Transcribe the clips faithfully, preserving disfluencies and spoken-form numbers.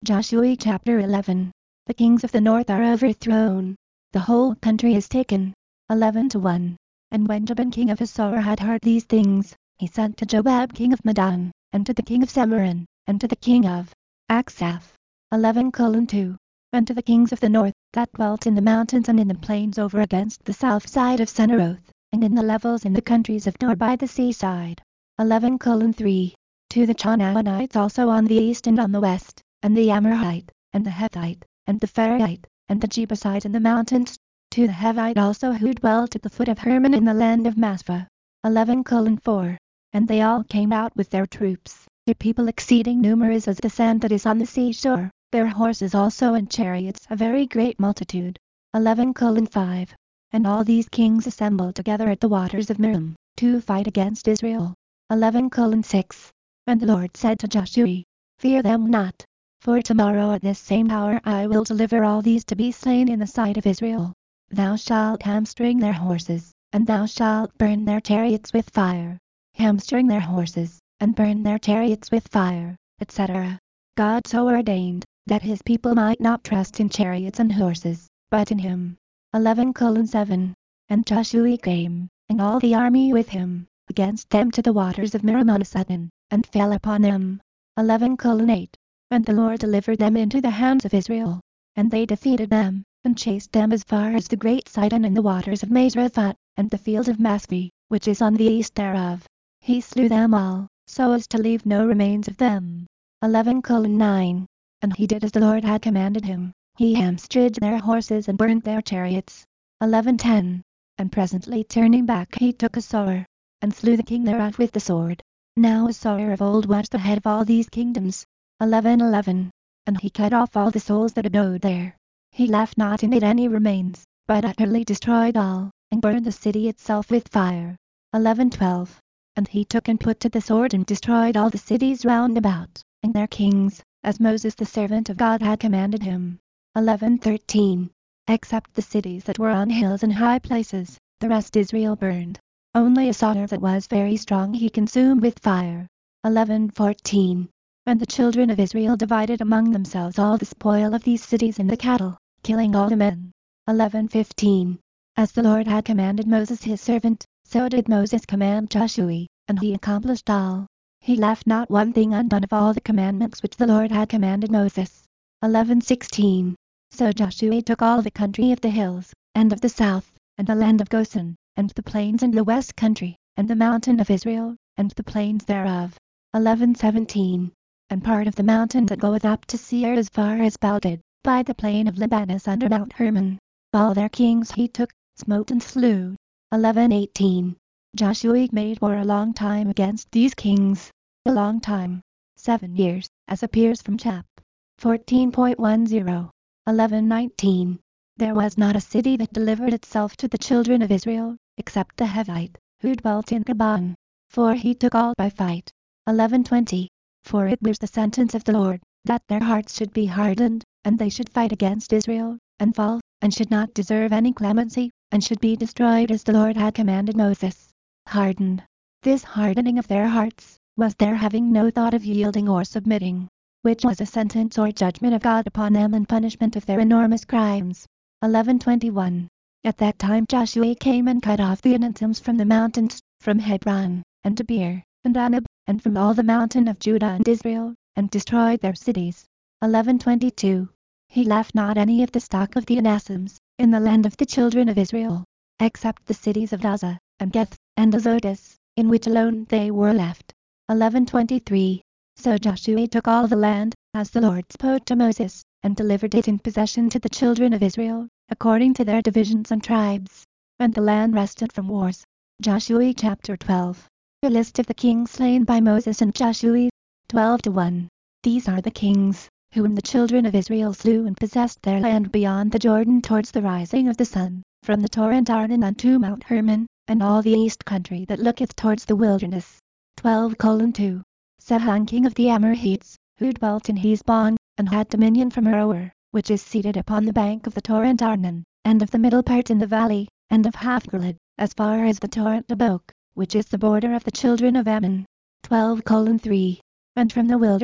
Joshua chapter eleven. The kings of the north are overthrown. The whole country is taken. eleven to one. And when Jabin king of Hassor had heard these things, he sent to Jobab king of Madon, and to the king of Samarin, and to the king of Aksaph. eleven colon two. And to the kings of the north, that dwelt in the mountains and in the plains over against the south side of Senaroth, and in the levels in the countries of Nor by the seaside. eleven colon three. To the Chanaanites also on the east and on the west, and the Amorite, and the Hethite, and the Pharaite, and the Jebusite in the mountains, to the Hivite also who dwelt at the foot of Hermon in the land of Maspah. eleven colon four. And they all came out with their troops, a people exceeding numerous as the sand that is on the seashore, their horses also and chariots a very great multitude. eleven colon five. And all these kings assembled together at the waters of Merom, to fight against Israel. eleven colon six. And the Lord said to Joshua, Fear them not, for tomorrow at this same hour I will deliver all these to be slain in the sight of Israel. Thou shalt hamstring their horses, and thou shalt burn their chariots with fire. Hamstring their horses, and burn their chariots with fire, et cetera. God so ordained, that his people might not trust in chariots and horses, but in him. eleven colon seven. And Joshua came, and all the army with him, against them to the waters of Merom on Sutton, and fell upon them. eleven colon eight. And the Lord delivered them into the hands of Israel, and they defeated them, and chased them as far as the great Sidon and the waters of Mazrephath, and the field of Masphi, which is on the east thereof. He slew them all, so as to leave no remains of them. eleven colon nine. And he did as the Lord had commanded him. He hamstringed their horses and burned their chariots. eleven ten. And presently turning back he took Assur, and slew the king thereof with the sword. Now Assur of old was the head of all these kingdoms. eleven eleven. And he cut off all the souls that abode there. He left not in it any remains, but utterly destroyed all, and burned the city itself with fire. eleven twelve. And he took and put to the sword and destroyed all the cities round about, and their kings, as Moses the servant of God had commanded him. eleven thirteen. Except the cities that were on hills and high places, the rest Israel burned. Only Assur that was very strong he consumed with fire. eleven fourteen. And the children of Israel divided among themselves all the spoil of these cities and the cattle, killing all the men. eleven fifteen. As the Lord had commanded Moses his servant, so did Moses command Joshua, and he accomplished all. He left not one thing undone of all the commandments which the Lord had commanded Moses. eleven sixteen. So Joshua took all the country of the hills, and of the south, and the land of Goshen, and the plains and the west country, and the mountain of Israel, and the plains thereof. eleven seventeen. And part of the mountain that goeth up to Seir as far as Baldad, by the plain of Libanus under Mount Hermon. All their kings he took, smote and slew. eleven eighteen. Joshua made war a long time against these kings. A long time. Seven years, as appears from chap. fourteen point ten. eleven nineteen. There was not a city that delivered itself to the children of Israel, except the Hivite, who dwelt in Gabaon. For he took all by fight. eleven twenty. For it was the sentence of the Lord, that their hearts should be hardened, and they should fight against Israel, and fall, and should not deserve any clemency, and should be destroyed as the Lord had commanded Moses. Hardened. This hardening of their hearts, was their having no thought of yielding or submitting, which was a sentence or judgment of God upon them in punishment of their enormous crimes. eleven twenty-one. At that time Joshua came and cut off the Anakims from the mountains, from Hebron, and Debir, and Anab, and from all the mountain of Judah and Israel, and destroyed their cities. eleven twenty-two. He left not any of the stock of the Anakims, in the land of the children of Israel, except the cities of Gaza, and Geth, and Azotus, in which alone they were left. eleven twenty-three. So Joshua took all the land, as the Lord spoke to Moses, and delivered it in possession to the children of Israel, according to their divisions and tribes. And the land rested from wars. Joshua chapter twelve. A list of the kings slain by Moses and Joshua. twelve to one. These are the kings, whom the children of Israel slew and possessed their land beyond the Jordan towards the rising of the sun, from the torrent Arnon unto Mount Hermon, and all the east country that looketh towards the wilderness. twelve colon two. Sihon king of the Amorites, who dwelt in Heshbon, and had dominion from Aroer, which is seated upon the bank of the torrent Arnon, and of the middle part in the valley, and of Haphgilad, as far as the torrent Jabbok, which is the border of the children of Ammon. twelve colon three. And from the wilderness,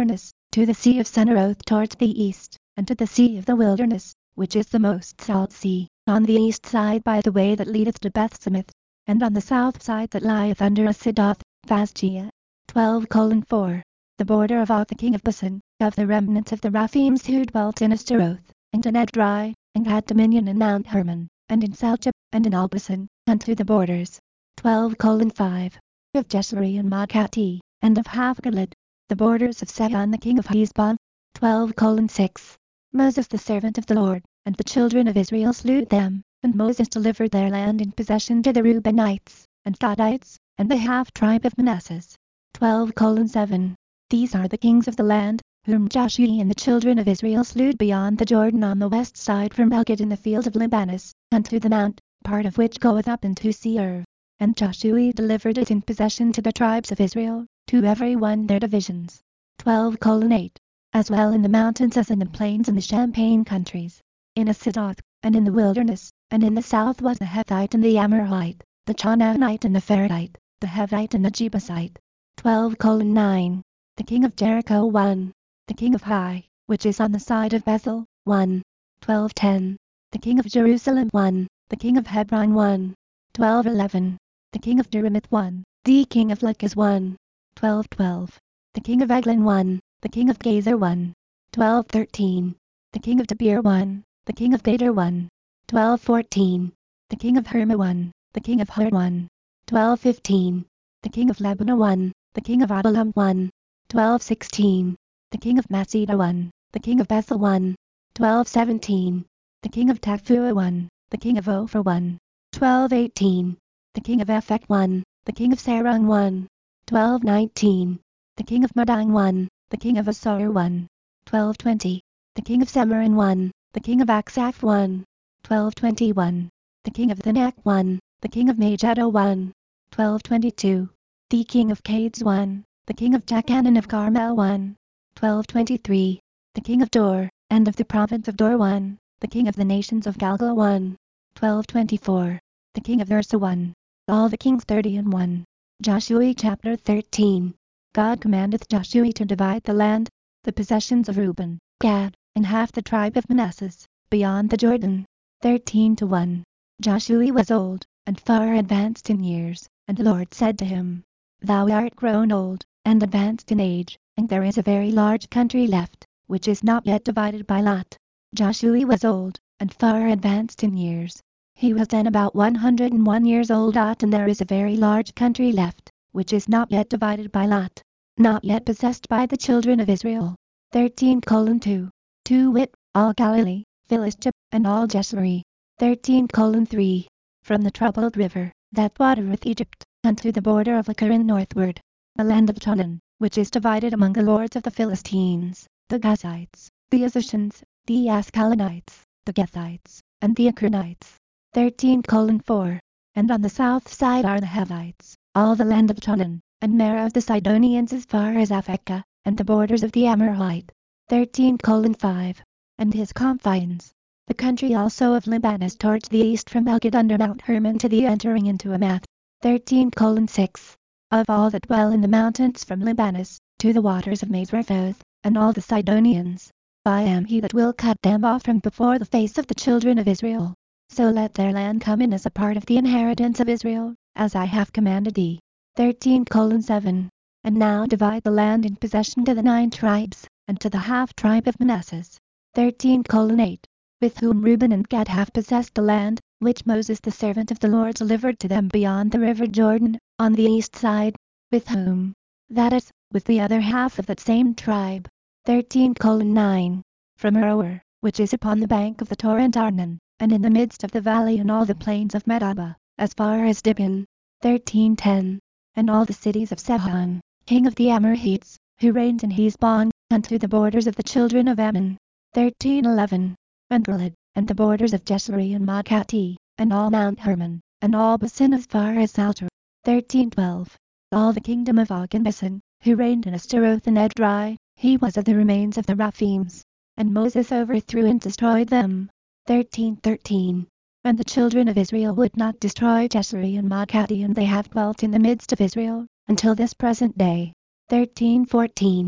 to the sea of Suneroth towards the east, and to the sea of the wilderness, which is the most salt sea, on the east side by the way that leadeth to Bethsemoth, and on the south side that lieth under Asidoth, Phasgia. twelve colon four. The border of Og the king of Bashan, of the remnant of the Raphims who dwelt in Ashtaroth, and in Edrei, and had dominion in Mount Hermon, and in Salcha, and in all Bashan, unto the borders. twelve colon five. Of Jeshuri and Maakati, and of half Gilead, the borders of Sihon the king of Heshbon. twelve colon six. Moses the servant of the Lord, and the children of Israel slew them, and Moses delivered their land in possession to the Reubenites, and Gadites, and the half tribe of Manasseh. twelve colon seven. These are the kings of the land, whom Joshua and the children of Israel slew beyond the Jordan on the west side from Elgad in the field of Libanus, unto the mount, part of which goeth up into Seir. And Joshua delivered it in possession to the tribes of Israel, to every one their divisions. twelve colon eight. As well in the mountains as in the plains and the champaign countries. In Asidoth, and in the wilderness, and in the south was the Hethite and the Amorite, the Canaanite and the Perizzite, the Hivite and the Jebusite. twelve colon nine. The king of Jericho one. The king of Hai, which is on the side of Bethel, one. twelve ten. The king of Jerusalem one. The king of Hebron one. twelve eleven. The king of Jerimoth one. The king of Lachish one. twelve twelve. The king of Eglon one. The king of Gazer one. twelve thirteen. The king of Debir one. The king of Gader one. twelve fourteen. The king of Herma one. The king of Hur one. twelve fifteen. The king of Lebanon one. The king of Adullam one. twelve sixteen. The king of Masada one. The king of Bethel one. twelve seventeen. The king of Taphuah one. The king of Ophir one. twelve eighteen. The king of Ephek one. The king of Sarung one. twelve nineteen. The king of Madang one. The king of Asor one. twelve twenty. The king of Semarin one. The king of Aksaph one. twelve twenty-one. The king of Thanak one. The king of Majado one. twelve twenty-two. The king of Cades one. The king of Jachan of Carmel one. twelve twenty-three. The king of Dor, and of the province of Dor one. The king of the nations of Galgal one. twelve twenty-four. The king of Ursa one. All the kings thirty and one. Joshua chapter thirteen. God commandeth Joshua to divide the land, the possessions of Reuben, Gad, and half the tribe of Manasseh, beyond the Jordan. thirteen to one. Joshua was old, and far advanced in years, and the Lord said to him, Thou art grown old, and advanced in age, and there is a very large country left, which is not yet divided by lot. Joshua was old, and far advanced in years. He was then about one hundred and one years old, and there is a very large country left, which is not yet divided by lot, not yet possessed by the children of Israel. thirteen colon two. To wit, all Galilee, Philistia, and all Jeshurun. thirteen colon three. From the troubled river, that watereth Egypt, unto the border of Acharon northward, the land of Canaan, which is divided among the lords of the Philistines, the Gazites, the Azicians, the Ascalonites, the Gethites, and the Acronites. thirteen colon four. And on the south side are the Hivites, all the land of Canaan, and Merah of the Sidonians as far as Aphekah, and the borders of the Amorite. thirteen colon five. And his confines, the country also of Libanus towards the east from Elgad under Mount Hermon to the entering into Amath. thirteen colon six. Of all that dwell in the mountains from Libanus to the waters of Misrephoth, and all the Sidonians, I am he that will cut them off from before the face of the children of Israel. So let their land come in as a part of the inheritance of Israel, as I have commanded thee. thirteen colon seven. And now divide the land in possession to the nine tribes, and to the half tribe of Manasseh. thirteen colon eight. With whom Reuben and Gad have possessed the land, which Moses the servant of the Lord delivered to them beyond the river Jordan, on the east side. With whom? That is, with the other half of that same tribe. thirteen colon nine. From Aroer, which is upon the bank of the torrent Arnon, and in the midst of the valley and all the plains of Medaba, as far as Dibon. thirteen ten. And all the cities of Sihon, king of the Amorites, who reigned in Heshbon, unto the borders of the children of Ammon. thirteen eleven. And Gilead, and the borders of Jeshurun and Maakati, and all Mount Hermon, and all Bashan as far as Salter. thirteen twelve. All the kingdom of Og and Bashan, who reigned in Ashtaroth and Edrei, he was of the remains of the Raphims. And Moses overthrew and destroyed them. thirteen thirteen. And the children of Israel would not destroy Jeshurun and Maakati, and they have dwelt in the midst of Israel, until this present day. thirteen fourteen.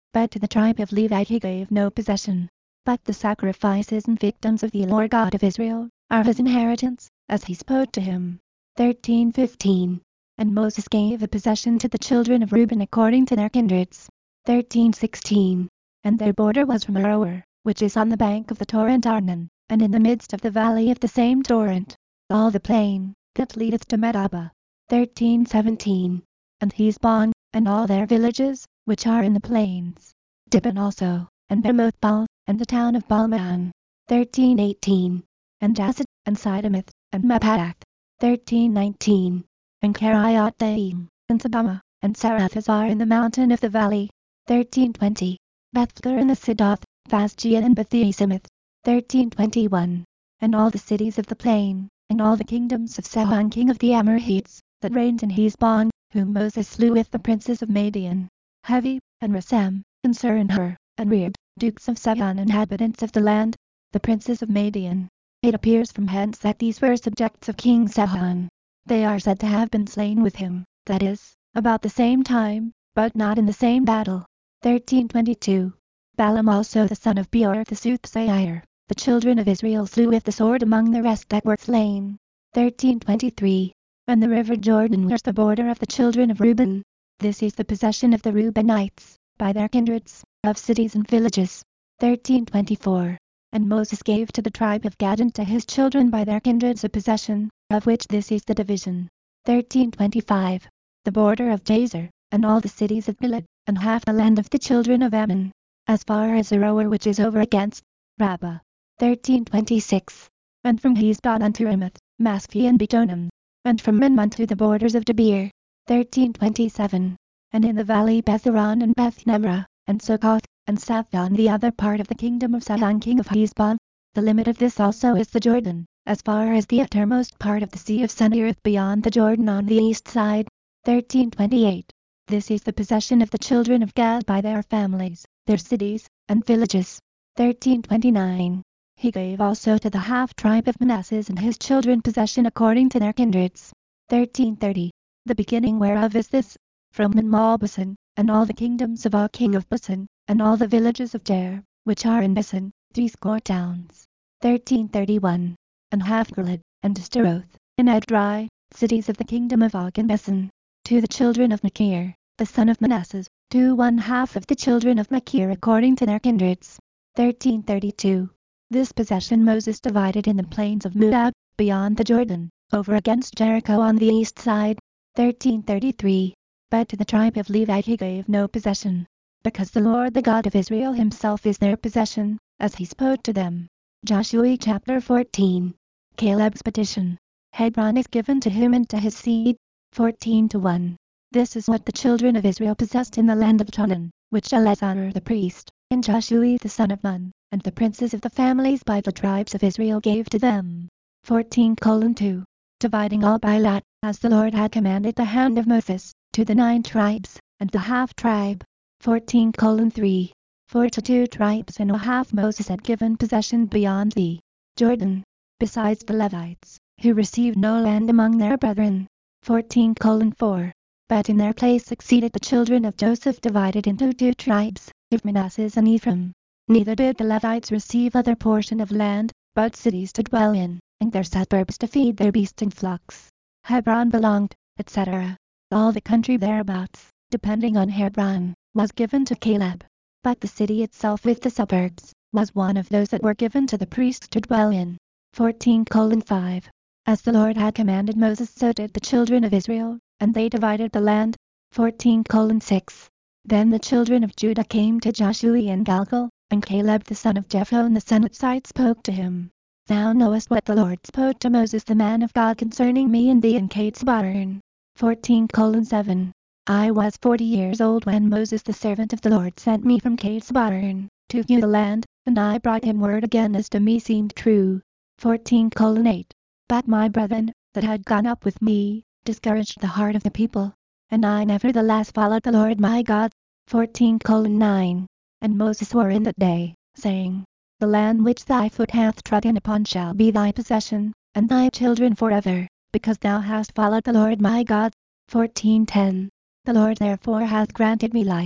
but to the tribe of Levi he gave no possession. But the sacrifices and victims of the Lord God of Israel are his inheritance, as he spoke to him. thirteen fifteen. And Moses gave a possession to the children of Reuben according to their kindreds. thirteen sixteen. And their border was from Aroer, which is on the bank of the torrent Arnon, and in the midst of the valley of the same torrent, all the plain that leadeth to Medaba. thirteen seventeen. And Hezbon, and all their villages, which are in the plains. Dibon also, and Bemothbal, and the town of Balman. thirteen eighteen. And Jassad, and Sidomoth, and Mephath. thirteen nineteen. And Kiriathaim, and Sabama, and Sarathazar in the mountain of the valley. thirteen twenty. Bethgar and the Sidoth, Phasgia and Bethesimoth. thirteen twenty-one. And all the cities of the plain, and all the kingdoms of Sihon king of the Amorites, that reigned in Hezbon, whom Moses slew with the princes of Madian. Hevi, and Resem, and Surinher, and Reeb, dukes of Sihon, inhabitants of the land, the princes of Madian. It appears from hence that these were subjects of King Sihon. They are said to have been slain with him, that is, about the same time, but not in the same battle. thirteen twenty-two. Balaam also the son of Beor the soothsayer, the children of Israel slew with the sword among the rest that were slain. thirteen twenty-three. And the river Jordan was the border of the children of Reuben. This is the possession of the Reubenites, by their kindreds, of cities and villages. thirteen twenty-four. And Moses gave to the tribe of Gad and to his children by their kindreds a possession, of which this is the division. thirteen twenty-five. The border of Jazer, and all the cities of Gilead, and half the land of the children of Ammon, as far as Aroer which is over against Rabbah. thirteen twenty-six. And from Hezbon unto Ramoth, Masphi and Betonim, and from Minmon to the borders of Debir. thirteen twenty-seven. And in the valley Betharon and Beth-Nemrah, and Succoth, and Saphon the other part of the kingdom of Sihon king of Hezbon. The limit of this also is the Jordan, as far as the uttermost part of the sea of Sunirith beyond the Jordan on the east side. thirteen twenty-eight. This is the possession of the children of Gad by their families, their cities, and villages. thirteen twenty-nine. He gave also to the half-tribe of Manasseh and his children possession according to their kindreds. thirteen thirty. The beginning whereof is this: from Minmal-Basan, and all the kingdoms of Og king of Basan, and all the villages of Jair, which are in Basan, threescore towns. thirteen thirty-one. And half-Gilead, and Shteroth, and Edrei, cities of the kingdom of Og in Basan. To the children of Machir, the son of Manasseh, to one half of the children of Machir according to their kindreds. thirteen thirty-two. This possession Moses divided in the plains of Moab, beyond the Jordan, over against Jericho on the east side. thirteen thirty-three. But to the tribe of Levi he gave no possession, because the Lord the God of Israel himself is their possession, as he spoke to them. Joshua chapter fourteen. Caleb's petition. Hebron is given to him and to his seed. fourteen to one. This is what the children of Israel possessed in the land of Canaan, which Eleazar the priest, and Joshua the son of Nun, and the princes of the families by the tribes of Israel gave to them. fourteen colon two. Dividing all by lot, as the Lord had commanded the hand of Moses, to the nine tribes, and the half-tribe. fourteen colon three. For to two tribes and a half Moses had given possession beyond the Jordan, besides the Levites, who received no land among their brethren. fourteen colon four. But in their place succeeded the children of Joseph divided into two tribes, of Manasseh and Ephraim. Neither did the Levites receive other portion of land, but cities to dwell in, and their suburbs to feed their beasts and flocks. Hebron belonged, et cetera. All the country thereabouts, depending on Hebron, was given to Caleb. But the city itself with the suburbs, was one of those that were given to the priests to dwell in. fourteen colon five. As the Lord had commanded Moses so did the children of Israel, and they divided the land. fourteen colon six. Then the children of Judah came to Joshua in Galgal, and Caleb the son of Jephunneh the son of Zite spoke to him. Thou knowest what the Lord spoke to Moses the man of God concerning me and thee in Kadesh-barnea. fourteen colon seven. I was forty years old when Moses the servant of the Lord sent me from Kadesh-barnea, to view the land, and I brought him word again as to me seemed true. fourteen colon eight. But my brethren, that had gone up with me, discouraged the heart of the people, and I nevertheless followed the Lord my God. fourteen colon nine. And Moses swore in that day, saying, The land which thy foot hath trodden upon shall be thy possession, and thy children forever, because thou hast followed the Lord my God. fourteen ten. The Lord therefore hath granted me life,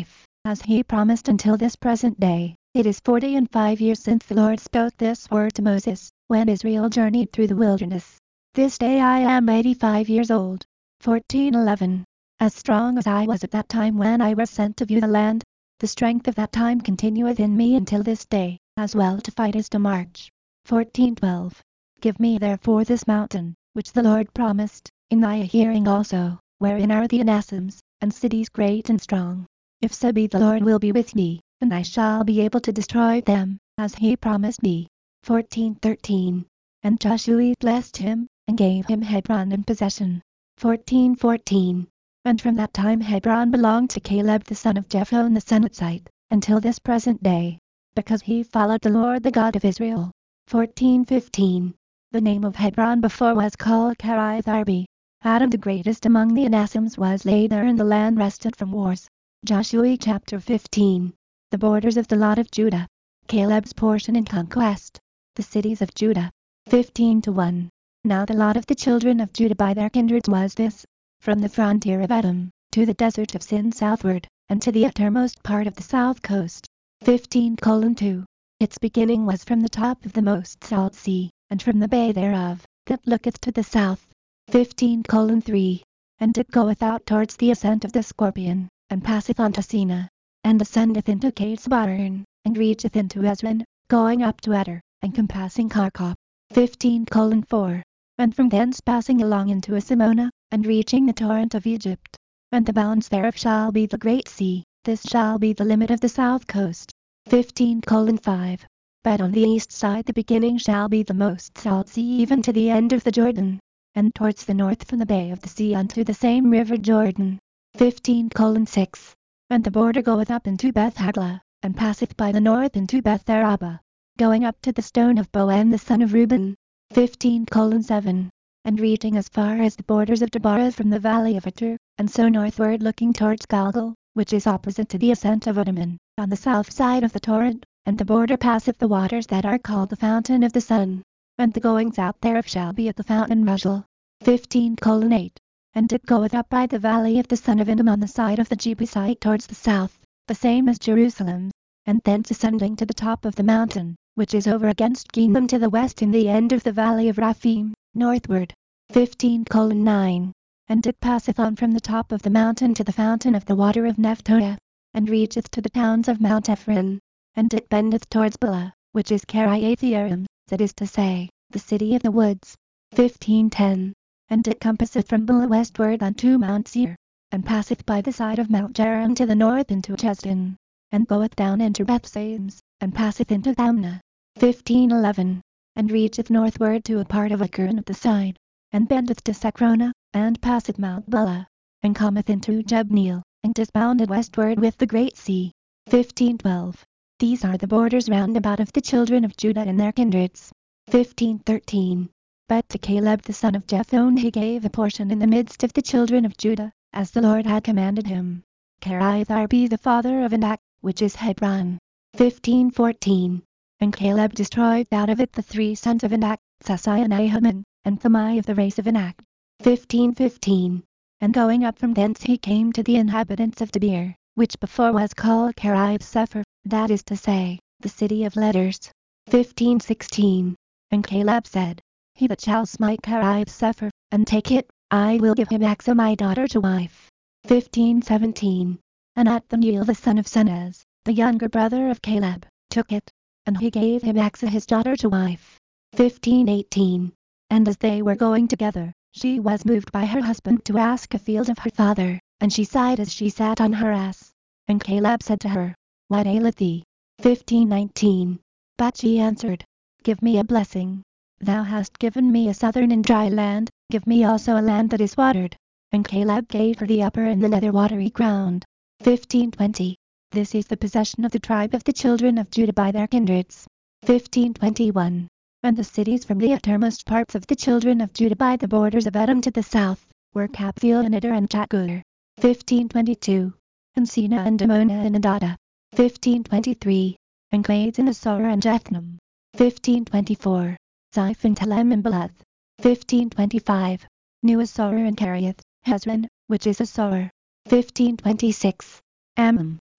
as he promised until this present day. It is forty and five years since the Lord spoke this word to Moses, when Israel journeyed through the wilderness. This day I am eighty-five years old. fourteen eleven. As strong as I was at that time when I was sent to view the land, the strength of that time continueth in me until this day, as well to fight as to march. fourteen twelve. Give me therefore this mountain, which the Lord promised, in thy hearing also, wherein are the Anassims, and cities great and strong. If so be the Lord will be with me, and I shall be able to destroy them, as he promised me. fourteen thirteen. And Joshua blessed him, and gave him Hebron in possession. fourteen fourteen. And from that time Hebron belonged to Caleb the son of Jephunneh the Kenizzite, until this present day, because he followed the Lord the God of Israel. fourteen fifteen. The name of Hebron before was called Kiriath Arba. Adam the greatest among the Anassims was laid there, and the land rested from wars. Joshua chapter fifteen. The borders of the lot of Judah. Caleb's portion in conquest. The cities of Judah. fifteen to one. Now the lot of the children of Judah by their kindreds was this: from the frontier of Edom, to the desert of Sin southward, and to the uttermost part of the south coast. fifteen colon two. Its beginning was from the top of the most salt sea, and from the bay thereof, that looketh to the south. fifteen colon three. And it goeth out towards the ascent of the Scorpion, and passeth on to Sina, and ascendeth into Kadesh-barnea, and reacheth into Ezron, going up to Eder, and compassing Karkop. fifteen colon four. And from thence passing along into Asimona, and reaching the torrent of Egypt. And the bounds thereof shall be the great sea, this shall be the limit of the south coast. fifteen colon five. But on the east side the beginning shall be the most salt sea even to the end of the Jordan, and towards the north from the bay of the sea unto the same river Jordan. fifteen colon six. And the border goeth up into Beth-hagla, and passeth by the north into Beth-araba, going up to the stone of Boan the son of Reuben. fifteen colon seven. And reaching as far as the borders of Deborah from the valley of Atur, and so northward looking towards Galgal, which is opposite to the ascent of Odaman, on the south side of the torrent, and the border passeth the waters that are called the fountain of the sun, and the goings out thereof shall be at the fountain Rugel. fifteen colon eight. And it goeth up by the valley of the son of Hinnom on the side of the Jebusite towards the south, the same as Jerusalem, and thence ascending to the top of the mountain, which is over against Ginnam to the west in the end of the valley of Raphim, northward. fifteen colon nine. And it passeth on from the top of the mountain to the fountain of the water of Nephtoah, and reacheth to the towns of Mount Ephron, and it bendeth towards Bela, which is Kiriath-jearim, that is to say, the city of the woods. fifteen ten. And it compasseth from Bela westward unto Mount Seir, and passeth by the side of Mount Jearim to the north into Chesdin, and goeth down into Bethsames, and passeth into Thamnah. fifteen eleven. And reacheth northward to a part of Ekron at the side, and bendeth to Secrona, and passeth Mount Bela, and cometh into Jebneel, and is bounded westward with the great sea. fifteen twelve. These are the borders round about of the children of Judah and their kindreds. fifteen thirteen. But to Caleb the son of Jephunneh he gave a portion in the midst of the children of Judah, as the Lord had commanded him. Kiriath Arba the father of Anak, which is Hebron. fifteen fourteen. And Caleb destroyed out of it the three sons of Anak, Sasai and Ahiman, and Thamai of the race of Anak. fifteen fifteen. And going up from thence he came to the inhabitants of Debir, which before was called Kiriath-sepher, that is to say, the city of letters. fifteen sixteen. And Caleb said, He that shall smite Kiriath-sepher, and take it, I will give him Achsah my daughter to wife. fifteen seventeen. And Othniel the son of Senez, the younger brother of Caleb, took it, and he gave him Achsah his daughter to wife. fifteen eighteen. And as they were going together, she was moved by her husband to ask a field of her father, and she sighed as she sat on her ass. And Caleb said to her, What aileth thee? fifteen nineteen. But she answered, Give me a blessing. Thou hast given me a southern and dry land, give me also a land that is watered. And Caleb gave her the upper and the nether watery ground. fifteen twenty. This is the possession of the tribe of the children of Judah by their kindreds. fifteen twenty-one. And the cities from the uttermost parts of the children of Judah by the borders of Edom to the south, were Kaphiel and Eder and Chagur. fifteen twenty-two. And Sina and Dimona and Adada. fifteen twenty-three. And Clades and Asor and Jethnam. fifteen twenty-four. Ziph and Telem and Belath. fifteen twenty-five. New Asor and Kiriath, Hezron, which is Asor. fifteen twenty-six. Ammon,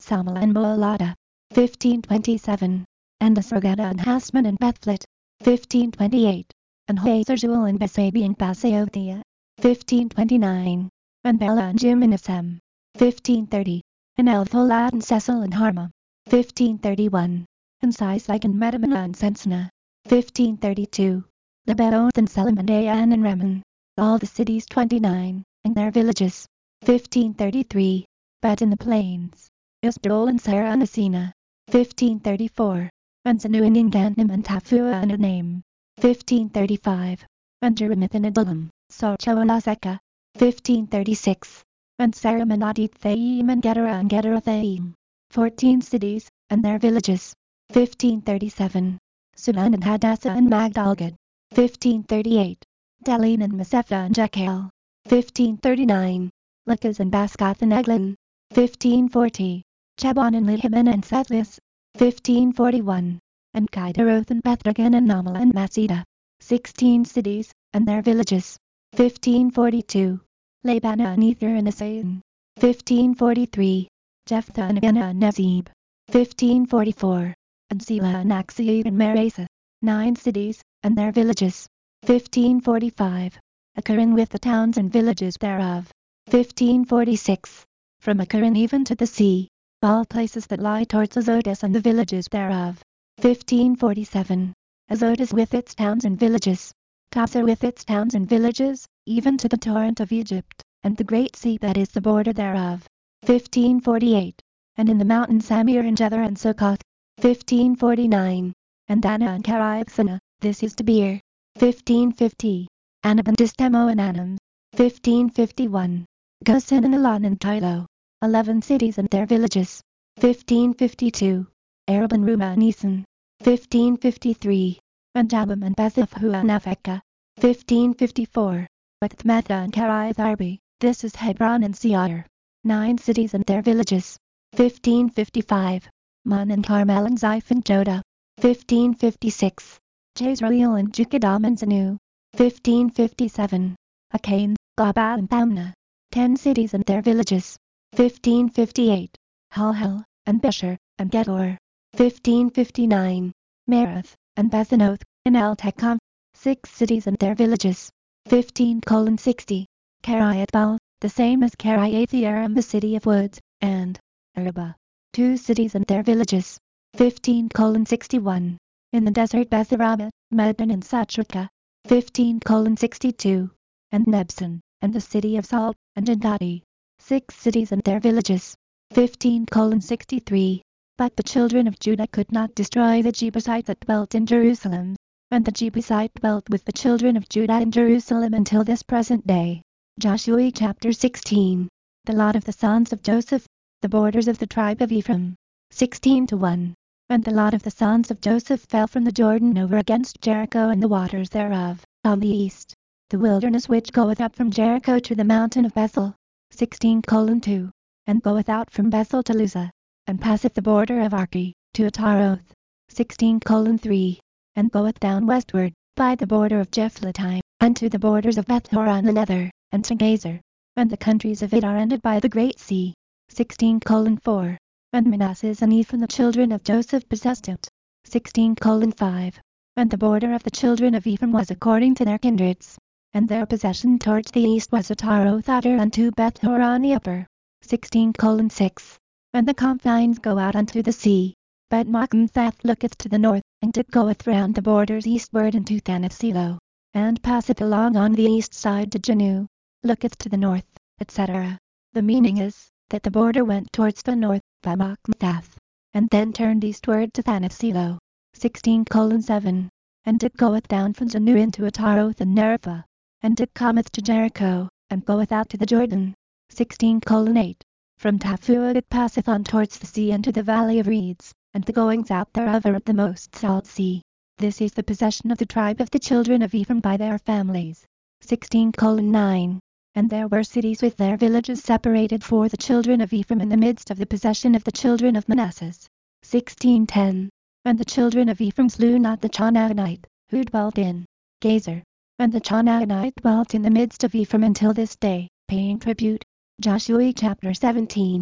Samala and Moalada, fifteen twenty-seven, and Asragada and Hasman and Bethlet, fifteen twenty-eight, and Hazarzuel and Besabi and Basaothia, fifteen twenty-nine, and Bela and Jim and Isem, fifteen thirty, and Eltholad and Cecil and Harma, fifteen thirty-one, and Sislik and Medamana and Sensna, fifteen thirty-two, Lebaoth and Selim and Ayan and Remen, all the cities twenty-nine, and their villages, fifteen thirty-three, Bet in the plains, Isdol and Sarah and Asina, fifteen thirty-four, and Zanu and Inganim and Tafua and Anaim, fifteen thirty-five, and Jerimith and Adullam, Socho and Azekah, fifteen thirty-six, and Saramanadith Thaim and Gedera and Gedera Thaim, fourteen cities, and their villages, fifteen thirty-seven, Sunan and Hadassah and Magdalgad, fifteen thirty-eight, Delin and Masepha and Jekel, fifteen thirty-nine, Likas and Baskath and Eglin, fifteen forty, Chabon and Lihiman and Sethlis, fifteen forty-one, and Kaideroth and Bethragan and Namal and Masida, sixteen cities, and their villages, fifteen forty-two, Labana and Ether and Asayan, fifteen forty-three, Jephthah and Agana and Nezib, fifteen forty-four, and Selah and Axiab and Marasa, nine cities, and their villages, fifteen forty-five, Akarin with the towns and villages thereof, fifteen forty-six, from Akarin even to the sea, all places that lie towards Azotus and the villages thereof, fifteen forty-seven, Azotus with its towns and villages, Tapsir with its towns and villages, even to the torrent of Egypt, and the great sea that is the border thereof, fifteen forty-eight, and in the mountain Samir and Jether and Succoth, fifteen forty-nine, and Dana and Karaibthana, this is Debir, fifteen fifty, Anab and Distemo and Anam, fifteen fifty-one, Gosin and Elon and Tylo, eleven cities and their villages, fifteen fifty-two, Arab and Ruma and Esan, fifteen fifty-three, and Jabam and Bethafhua and Aphekah, fifteen fifty-four, Bethmetha and Karaitharbi, this is Hebron and Seir, nine cities and their villages, fifteen fifty-five, Mon and Carmel and Ziph and Jodah, fifteen fifty-six, Jezreel and Jukadam and Zanu, fifteen fifty-seven, Akain, Gaba and Thamna, ten cities and their villages, fifteen fifty-eight, Halhel, and Besher, and Gedor, fifteen fifty-nine, Merath, and Bethanoth, and El-Tekam, six cities and their villages, fifteen sixty, Kariathbaal, the same as Kiriath-Jearim the city of woods, and Araba, two cities and their villages, fifteen sixty-one, in the desert Betharaba, Medan and Satraka, fifteen sixty-two, and Nebson, and the city of Salt, and Engaddi, six cities and their villages, fifteen sixty-three, but the children of Judah could not destroy the Jebusites that dwelt in Jerusalem, and the Jebusite dwelt with the children of Judah in Jerusalem until this present day. Joshua chapter sixteen, the lot of the sons of Joseph, the borders of the tribe of Ephraim, sixteen to one, and the lot of the sons of Joseph fell from the Jordan over against Jericho and the waters thereof, on the east, the wilderness which goeth up from Jericho to the mountain of Bethel, sixteen two, and goeth out from Bethel to Luzah, and passeth the border of Arki, to Ataroth, sixteen three, and goeth down westward, by the border of Jephletime, unto the borders of Beth-horon the Nether, and to Gazer, and the countries of it are ended by the great sea, sixteen four, and Manasseh and Ephraim the children of Joseph possessed it, sixteen five, and the border of the children of Ephraim was according to their kindreds, and their possession towards the east was Ataroth Adar unto Beth-horon the upper, sixteen six, and the confines go out unto the sea, but Machmthath looketh to the north, and it goeth round the borders eastward unto Thaneth-silo, and passeth along on the east side to Janu, looketh to the north, et cetera. The meaning is, that the border went towards the north, by Machmthath, and then turned eastward to Thaneth-silo, sixteen seven, and it goeth down from Janu into Ataroth and Nerepha, and it cometh to Jericho, and goeth out to the Jordan, sixteen eight. From Tapua it passeth on towards the sea into the valley of reeds, and the goings out thereof are at the most salt sea. This is the possession of the tribe of the children of Ephraim by their families. sixteen nine. And there were cities with their villages separated for the children of Ephraim in the midst of the possession of the children of Manasseh. sixteen ten. And the children of Ephraim slew not the Chonaanite, who dwelt in Gazer. And the Chonaanite dwelt in the midst of Ephraim until this day, paying tribute. Joshua chapter seventeen.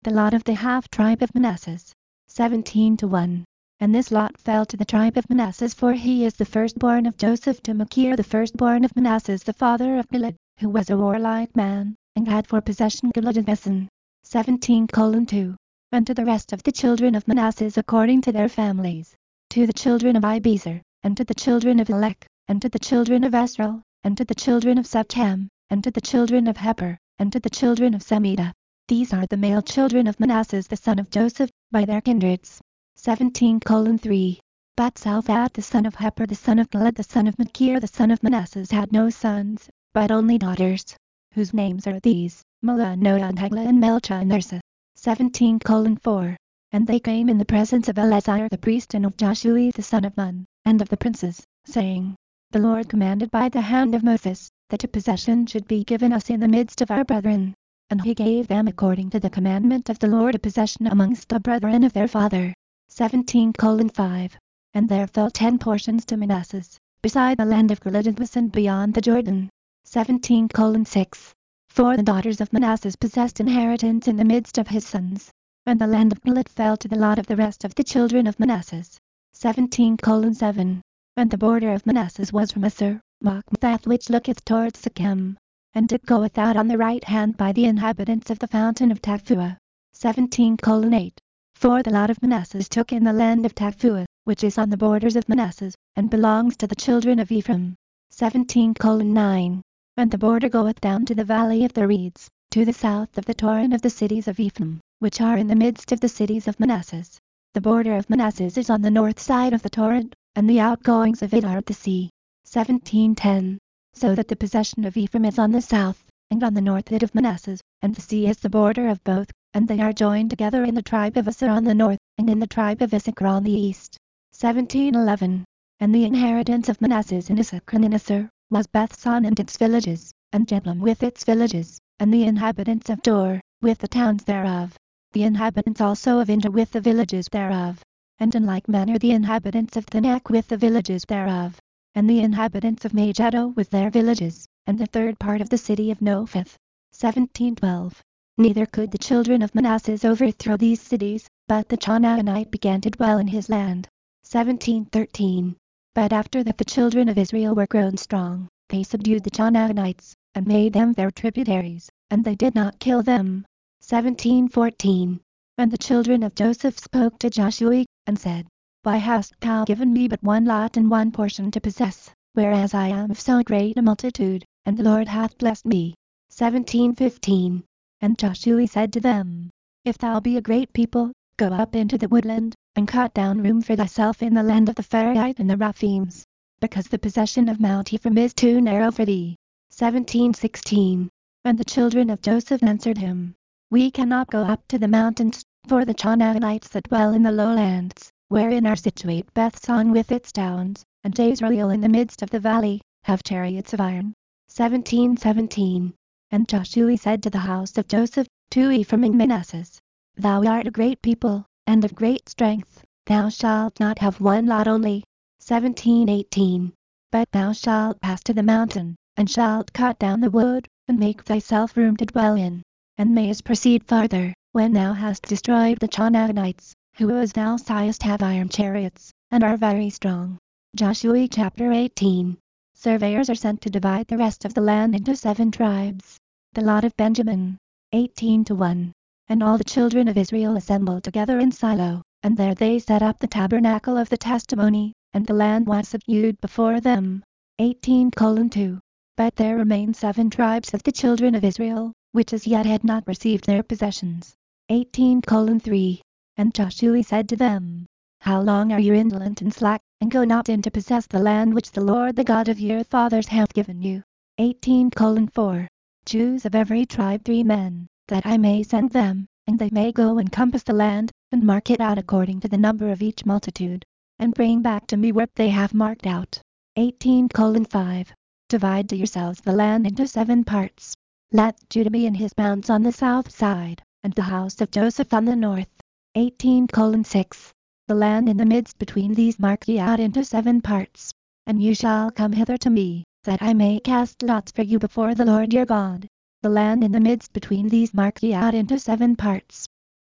the lot of the half-tribe of Manasseh, seventeen to one. And this lot fell to the tribe of Manasseh, for he is the firstborn of Joseph to Machir, the firstborn of Manasseh, the father of Gilead, who was a warlike man, and had for possession Gilead and Bashan, seventeen colon two. And to the rest of the children of Manasseh according to their families, to the children of Ibezer, and to the children of Elek, and to the children of Esrael, and to the children of Septam, and to the children of Heper, and to the children of Semida. These are the male children of Manasseh the son of Joseph, by their kindreds. seventeen colon three. But Salphat the son of Heper the son of Gilead the son of Machir the son of Manasseh had no sons, but only daughters, whose names are these, Mahlah, Noah, and Haglah, and Melcha, and Nersa. seventeen colon four. And they came in the presence of Eleazar the priest and of Joshua the son of Nun, and of the princes, saying, The Lord commanded by the hand of Moses, that a possession should be given us in the midst of our brethren. And he gave them according to the commandment of the Lord a possession amongst the brethren of their father. seventeen colon five. And there fell ten portions to Manasseh, beside the land of Gilead and Bashan beyond the Jordan. seventeen colon six. For the daughters of Manasseh possessed inheritance in the midst of his sons. And the land of Gilead fell to the lot of the rest of the children of Manasseh. seventeen colon seven. And the border of Manasseh was from Asser, Machmathath, which looketh towards Shechem, and it goeth out on the right hand by the inhabitants of the fountain of Taphuah. seventeen colon eight. For the lot of Manasseh took in the land of Taphuah, which is on the borders of Manasseh, and belongs to the children of Ephraim. seventeen colon nine. And the border goeth down to the valley of the reeds, to the south of the torrent of the cities of Ephraim, which are in the midst of the cities of Manasseh. The border of Manasseh is on the north side of the torrent, and the outgoings of it are at the sea. seventeen ten. So that the possession of Ephraim is on the south, and on the north it of Manasseh, and the sea is the border of both, and they are joined together in the tribe of Asher on the north, and in the tribe of Issachar on the east. seventeen eleven. And the inheritance of Manasseh in Issachar and in Asher was Bethsan and its villages, and Jetlam with its villages, and the inhabitants of Dor, with the towns thereof. The inhabitants also of Indah with the villages thereof. And in like manner the inhabitants of Thanak with the villages thereof. And the inhabitants of Magiddo with their villages, and the third part of the city of Nophith. seventeen twelve. Neither could the children of Manasseh overthrow these cities, but the Canaanite began to dwell in his land. seventeen thirteen. But after that the children of Israel were grown strong, they subdued the Canaanites, and made them their tributaries, and they did not kill them. seventeen fourteen. And the children of Joseph spoke to Joshua, and said, Why hast thou given me but one lot and one portion to possess, whereas I am of so great a multitude, and the Lord hath blessed me? seventeen fifteen. And Joshua said to them, If thou be a great people, go up into the woodland, and cut down room for thyself in the land of the Pharaite and the Raphims, because the possession of Mount Ephraim is too narrow for thee. seventeen sixteen. And the children of Joseph answered him, We cannot go up to the mountains, for the Canaanites that dwell in the lowlands, wherein are situate Bethsan with its towns, and Jezreel in the midst of the valley, have chariots of iron. seventeen seventeen. And Joshua said to the house of Joseph, to Ephraim and Manasseh, Thou art a great people, and of great strength, thou shalt not have one lot only. seventeen eighteen. But thou shalt pass to the mountain, and shalt cut down the wood, and make thyself room to dwell in, and mayest proceed farther, when thou hast destroyed the Canaanites, who as thou sighest have iron chariots, and are very strong. Joshua chapter eighteen. Surveyors are sent to divide the rest of the land into seven tribes. The lot of Benjamin, eighteen to one. And all the children of Israel assembled together in Silo, and there they set up the tabernacle of the testimony, and the land was subdued before them. eighteen colon two. But there remain seven tribes of the children of Israel, which as yet had not received their possessions. eighteen colon three. And Joshua said to them, How long are you indolent and slack, and go not in to possess the land which the Lord the God of your fathers hath given you? eighteen colon four. Choose of every tribe three men, that I may send them, and they may go and compass the land, and mark it out according to the number of each multitude, and bring back to me what they have marked out. eighteen colon five. Divide to yourselves the land into seven parts. Let Judah be in his bounds on the south side, and the house of Joseph on the north. eighteen colon six. The land in the midst between these mark ye out into seven parts. And you shall come hither to me, that I may cast lots for you before the Lord your God. The land in the midst between these mark ye out into seven parts.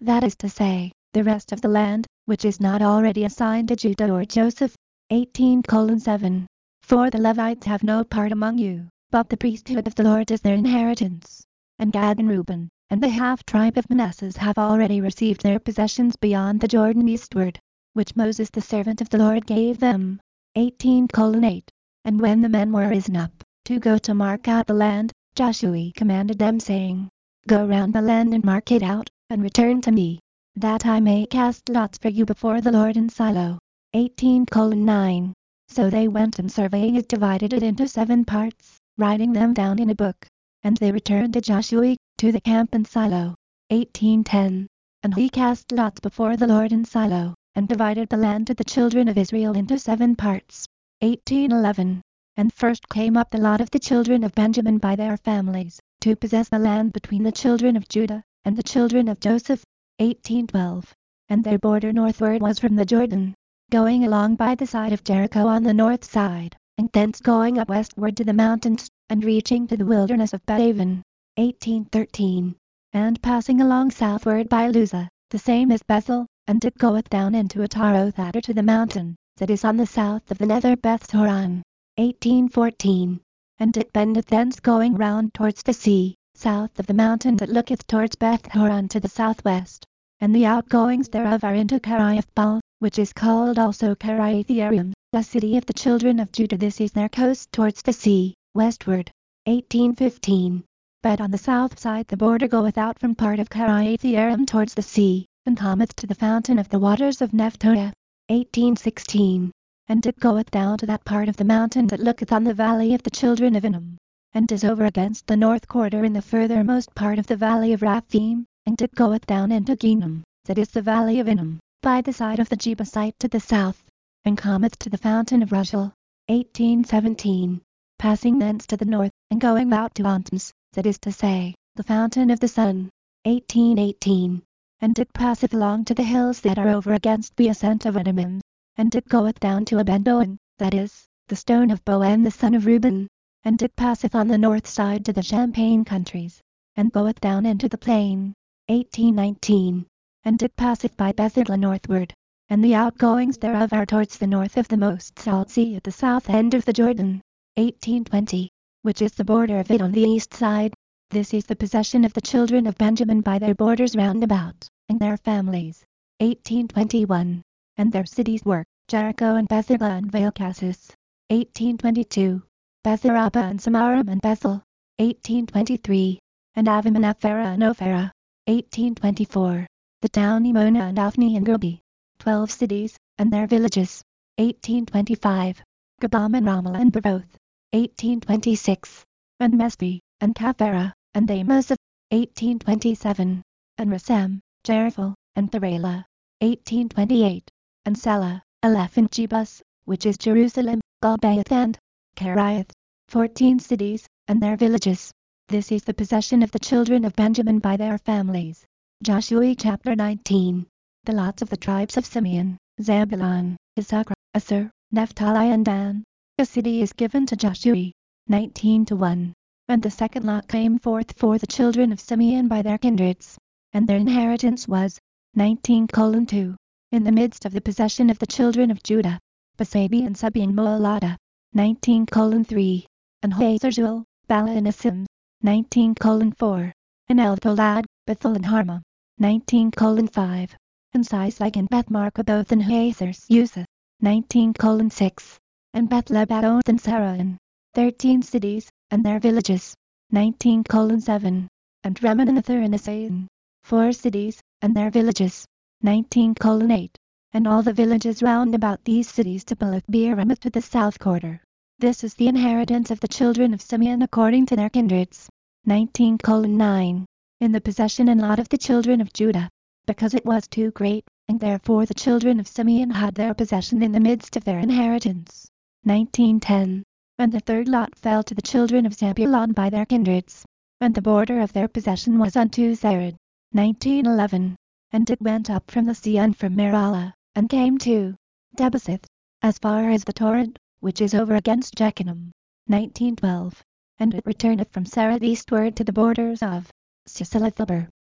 that is to say, the rest of the land, which is not already assigned to Judah or Joseph. eighteen colon seven. For the Levites have no part among you, but the priesthood of the Lord is their inheritance. And Gad and Reuben, and the half-tribe of Manasseh have already received their possessions beyond the Jordan eastward, which Moses the servant of the Lord gave them. eighteen colon eight. And when the men were risen up, to go to mark out the land, Joshua commanded them, saying, Go round the land and mark it out, and return to me, that I may cast lots for you before the Lord in Shiloh. eighteen colon nine. So they went, and surveying it divided it into seven parts, writing them down in a book. And they returned to Joshua, to the camp in Shiloh. eighteen ten. And he cast lots before the Lord in Shiloh, and divided the land to the children of Israel into seven parts. eighteen eleven. And first came up the lot of the children of Benjamin by their families, to possess the land between the children of Judah and the children of Joseph. eighteen twelve. And their border northward was from the Jordan, going along by the side of Jericho on the north side, and thence going up westward to the mountains, and reaching to the wilderness of Bethaven. eighteen thirteen. And passing along southward by Luzah, the same as Bethel, and it goeth down into Ataroth to the mountain that is on the south of the nether Beth Horon. eighteen fourteen. And it bendeth thence going round towards the sea, south of the mountain that looketh towards Beth Horon to the southwest. And the outgoings thereof are into Kiriathbaal, which is called also Kiriath-Jearim, the city of the children of Judah. This is their coast towards the sea, westward. eighteen fifteen. But on the south side the border goeth out from part of Kiriath-Jearim towards the sea, and cometh to the fountain of the waters of Nephtoah. eighteen sixteen. And it goeth down to that part of the mountain that looketh on the valley of the children of Hinnom, and is over against the north quarter in the furthermost part of the valley of Raphim, and it goeth down into Ginnam, that is the valley of Hinnom, by the side of the Jebusite to the south, and cometh to the fountain of Rushel. eighteen seventeen. Passing thence to the north, and going out to Ontams, that is to say, the fountain of the sun. eighteen eighteen. And it passeth along to the hills that are over against the ascent of Edomim, and it goeth down to Abendoan, that is, the stone of Boan the son of Reuben, and it passeth on the north side to the Champaign countries, and goeth down into the plain. eighteen nineteen. And it passeth by Bethedla northward, and the outgoings thereof are towards the north of the most salt sea at the south end of the Jordan. eighteen twenty. Which is the border of it on the east side. This is the possession of the children of Benjamin by their borders round about, and their families. eighteen twenty-one. And their cities were Jericho and Bethedla and Valcasus. eighteen twenty-two. Betharabah and Samarim and Bethel. eighteen twenty-three. And Avim and Aphara and Ophara. eighteen twenty-four. The town Emona and Ophni and Gerbi. Twelve cities, and their villages. eighteen twenty-five. Gabam and Ramal and Beroth. eighteen twenty-six. And Mespi, and Kaphara, and Amos. eighteen twenty-seven. And Rasem, Jericho, and Tharela. eighteen twenty-eight. And Selah, Aleph and Jebus, which is Jerusalem, Galbaoth and Kiriath. Fourteen cities, and their villages. This is the possession of the children of Benjamin by their families. Joshua chapter nineteen. The lots of the tribes of Simeon, Zebulun, Issachar, Asher, Naphtali and Dan. A city is given to Joshua. nineteen to one. And the second lot came forth for the children of Simeon by their kindreds. And their inheritance was nineteen colon two. In the midst of the possession of the children of Judah, Basabi and Sebi and Moalada. nineteen colon three. And Hazarzuel, Bala and Asim. nineteen colon four. And Eltolad, Bethel and Harma. nineteen colon five. And Sisig and Bethmarca both and Hazars Usa. nineteen colon six. And Bethlebaoth and Sarahan. thirteen cities, and their villages. nineteen colon seven. And Remanather and Asayan. four cities, and their villages. nineteen colon eight. And all the villages round about these cities to Baalath-Beeramoth to the south quarter. This is the inheritance of the children of Simeon according to their kindreds. nineteen colon nine. In the possession and lot of the children of Judah, because it was too great, and therefore the children of Simeon had their possession in the midst of their inheritance. nineteen ten. And the third lot fell to the children of Zebulun by their kindreds, and the border of their possession was unto Zered. nineteen eleven. And it went up from the sea and from Meralah, and came to Debasith, as far as the torrent, which is over against Jechanum. nineteen twelve. And it returneth from Sereth eastward to the borders of Sisalathaber.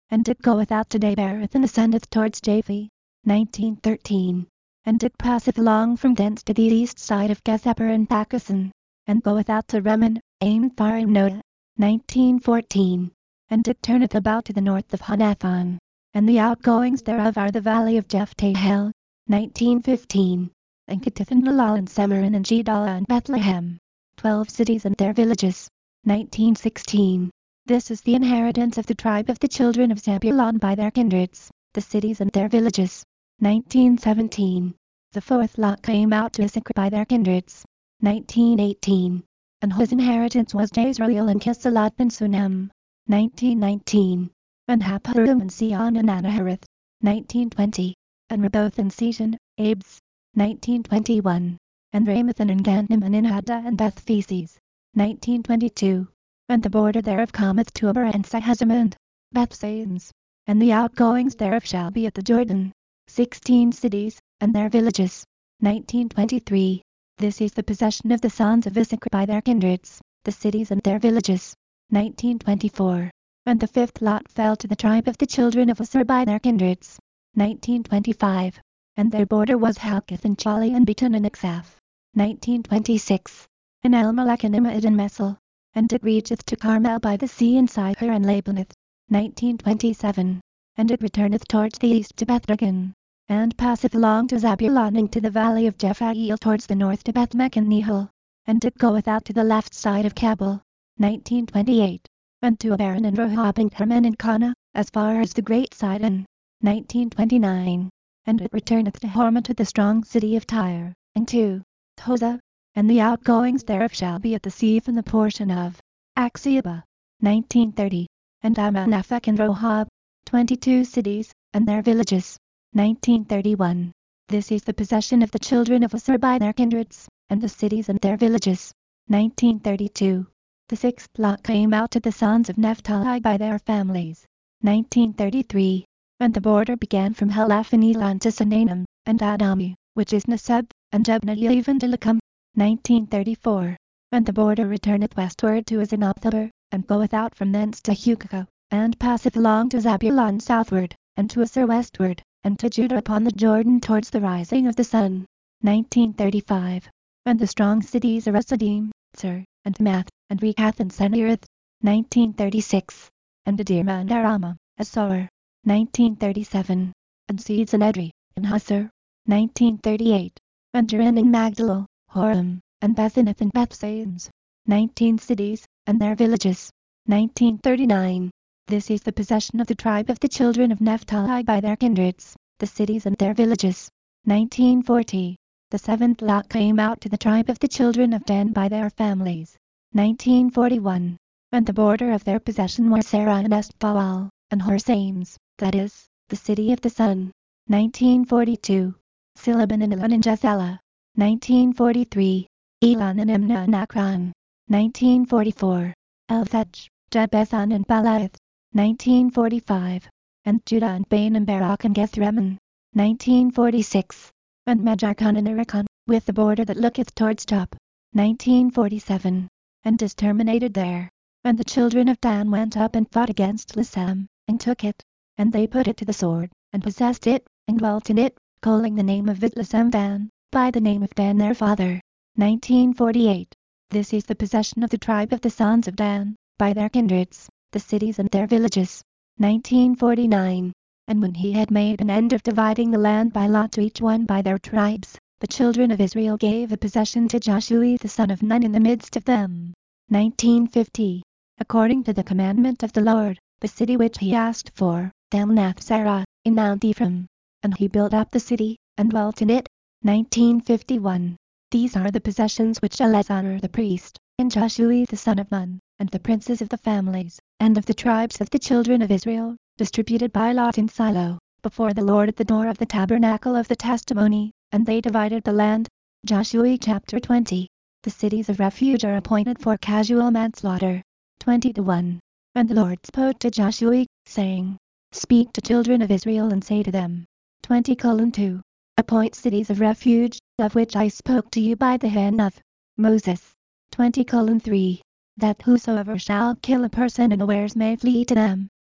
and it goeth out to Dabereth and ascendeth towards Japhi. nineteen thirteen. And it passeth along from thence to the east side of Gethepher and Pakistan, and goeth out to Remen, Aimphar and Noah. nineteen fourteen. And it turneth about to the north of Hanathon, and the outgoings thereof are the valley of Jephthahel. nineteen fifteen. And Gittith and Nalal and Semarin and Jedallah and Bethlehem. Twelve cities and their villages. nineteen sixteen. This is the inheritance of the tribe of the children of Zebulun by their kindreds, the cities and their villages. nineteen seventeen. The fourth lot came out to Issachar by their kindreds. nineteen eighteen. And his inheritance was Jezreel and Kisaloth and Sunem. nineteen nineteen. And Haparum and Sion and Anahareth. nineteen twenty. And Reboth and Seshan, Abes. nineteen twenty-one. And Ramoth and Ganim and Inhadda and Beth-Pheses. nineteen twenty-two. And the border thereof cometh to Abra and Sahazim and Bethsames. And the outgoings thereof shall be at the Jordan. Sixteen cities, and their villages. nineteen twenty-three. This is the possession of the sons of Issachar by their kindreds, the cities and their villages. nineteen twenty-four. And the fifth lot fell to the tribe of the children of Assur by their kindreds. nineteen twenty-five. And their border was Halketh and Chali and Beton and Exaph. nineteen twenty-six. And Elmelech and Imad and Mesel. And it reacheth to Carmel by the sea and Sychar and Labaneth. nineteen twenty-seven. And it returneth towards the east to Bethragan, and passeth along to Zabulon and to the valley of Jephael towards the north to Bethmech and Nehal. And it goeth out to the left side of Cabul. nineteen twenty-eight. And to Abaron and Rehob and Hermon and Cana, as far as the great Sidon. nineteen twenty-nine. And it returneth to Hormah to the strong city of Tyre, and to Hosah, and the outgoings thereof shall be at the sea from the portion of Axiaba. nineteen thirty. And Amanaphech and Rohab, twenty-two cities, and their villages. nineteen thirty-one. This is the possession of the children of Assur by their kindreds, and the cities and their villages. nineteen thirty-two. The sixth lot came out to the sons of Naphtali by their families. nineteen thirty-three. And the border began from Heleph and Elon to Sananim, and Adami, which is Neseb, and Jebna even to Lacum. nineteen thirty-four. And the border returneth westward to Azanothaber, and goeth out from thence to Hukah, and passeth along to Zabulon southward, and to Assur westward, and to Judah upon the Jordan towards the rising of the sun. nineteen thirty-five. And the strong cities are Asadim, Tsur, and Math, and Rekath and Senirith. nineteen thirty-six. And Adirma and Arama, Asor. nineteen thirty-seven. And Seeds and Edrei, and Husser. nineteen thirty-eight. And Jerin and Magdalel, Horam, and Bethanath and Bethsames. nineteen cities, and their villages. nineteen thirty-nine. This is the possession of the tribe of the children of Naphtali by their kindreds, the cities and their villages. nineteen forty. The seventh lot came out to the tribe of the children of Dan by their families. nineteen forty-one. And the border of their possession was Sarah and Eshtaol, and Horsames, that is, the city of the sun. nineteen forty-two. Silaban and Elon and Jethela. nineteen forty-three. Elon and Imnah and Akron. nineteen forty-four. Elthech, Jebethon and Balath. nineteen forty-five. And Judah and Bain and Barak and Gethreman. nineteen forty-six. And Mejarkon and Irikon, with the border that looketh towards Top. nineteen forty-seven. And is terminated there. And the children of Dan went up and fought against Lisam, and took it. And they put it to the sword, and possessed it, and dwelt in it, calling the name of it Lisam Dan, by the name of Dan their father. nineteen forty-eight. This is the possession of the tribe of the sons of Dan, by their kindreds, the cities and their villages. nineteen forty-nine. And when he had made an end of dividing the land by lot to each one by their tribes, the children of Israel gave a possession to Joshua the son of Nun in the midst of them. nineteen fifty. According to the commandment of the Lord, the city which he asked for, Tamnath-Serah, in Mount Ephraim. And he built up the city, and dwelt in it. nineteen fifty-one. These are the possessions which Eleazar the priest, and Joshua the son of Nun, and the princes of the families, and of the tribes of the children of Israel, distributed by lot in Silo, before the Lord at the door of the tabernacle of the testimony, and they divided the land. Joshua chapter twenty. The cities of refuge are appointed for casual manslaughter. twenty to one. And the Lord spoke to Joshua, saying, Speak to children of Israel and say to them, twenty colon two. Appoint cities of refuge, of which I spoke to you by the hand of Moses. twenty colon three. That whosoever shall kill a person unawares may flee to them,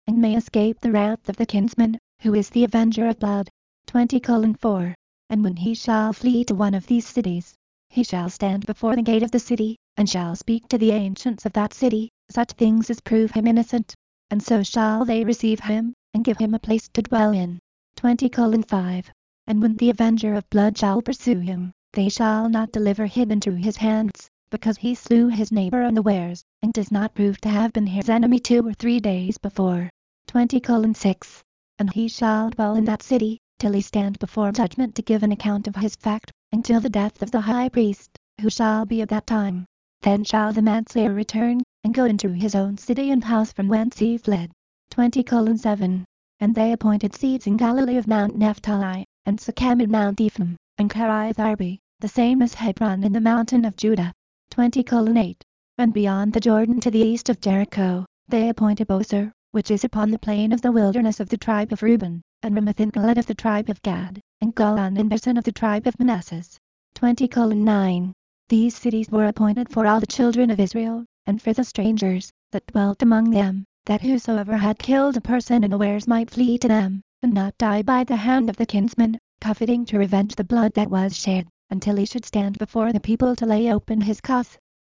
and may escape the wrath of the kinsman, who is the avenger of blood. twenty colon four. And when he shall flee to one of these cities, he shall stand before the gate of the city, and shall speak to the ancients of that city, such things as prove him innocent, and so shall they receive him, and give him a place to dwell in. twenty colon five. And when the avenger of blood shall pursue him, they shall not deliver him into his hands, because he slew his neighbor unawares, and does not prove to have been his enemy two or three days before. twenty colon six. And he shall dwell in that city, till he stand before judgment to give an account of his fact, until the death of the high priest, who shall be at that time. Then shall the manslayer return, and go into his own city and house from whence he fled. twenty colon seven. And they appointed seats in Galilee of Mount Naphtali, and Sychem in Mount Ephraim, and Kiriath Arba, the same as Hebron in the mountain of Judah. twenty colon eight. And beyond the Jordan to the east of Jericho, they appointed Boser, which is upon the plain of the wilderness of the tribe of Reuben, and Ramoth in Gilead of the tribe of Gad, and Golan and Bashan of the tribe of Manasseh. twenty colon nine. These cities were appointed for all the children of Israel, and for the strangers that dwelt among them, that whosoever had killed a person unawares might flee to them, and not die by the hand of the kinsman, coveting to revenge the blood that was shed, until he should stand before the people to lay open his cause.